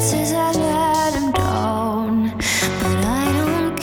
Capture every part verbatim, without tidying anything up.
chances I let him down, but I don't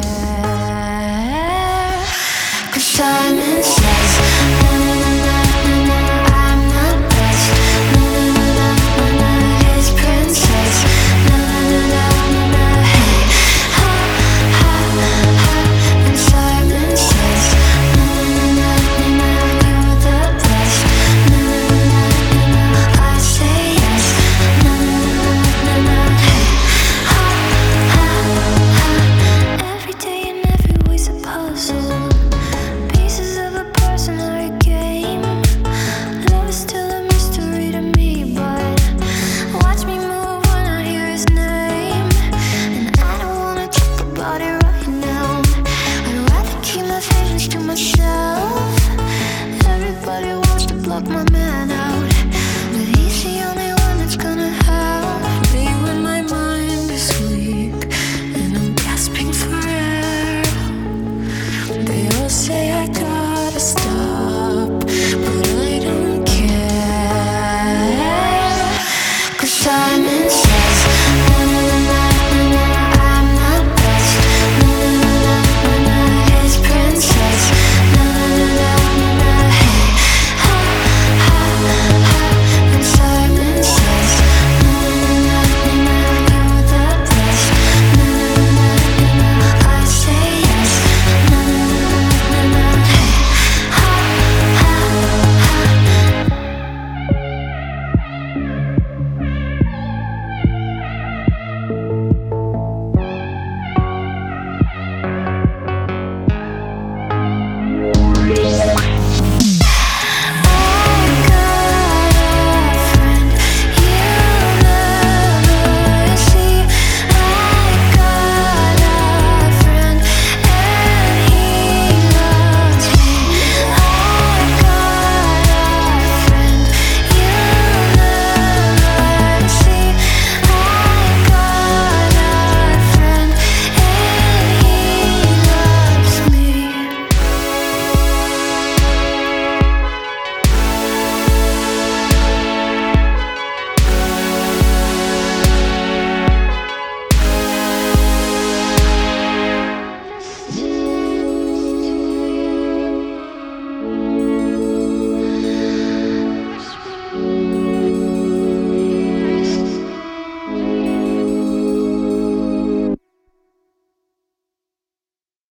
care. 'Cause Simon says, na na na na na na, I'm not best. Na na na na na na, his princess. Na na na na na na, hey, ha ha ha. And Simon says, na na na na na, you're the best. Na na na na na, I say yes. Na na na na na, hey, ha ha ha. Every day and every week's a puzzle. Pieces of a person or a game. Love is still a mystery to me, but watch me move when I hear his name. And I don't wanna talk about it right now. I'd rather keep my feelings to myself. Everybody wants to block my man out, but he's the only one that's gonna help me when my mind is weak and I'm gasping for air. They all say I gotta stop, but I don't care. 'Cause I'm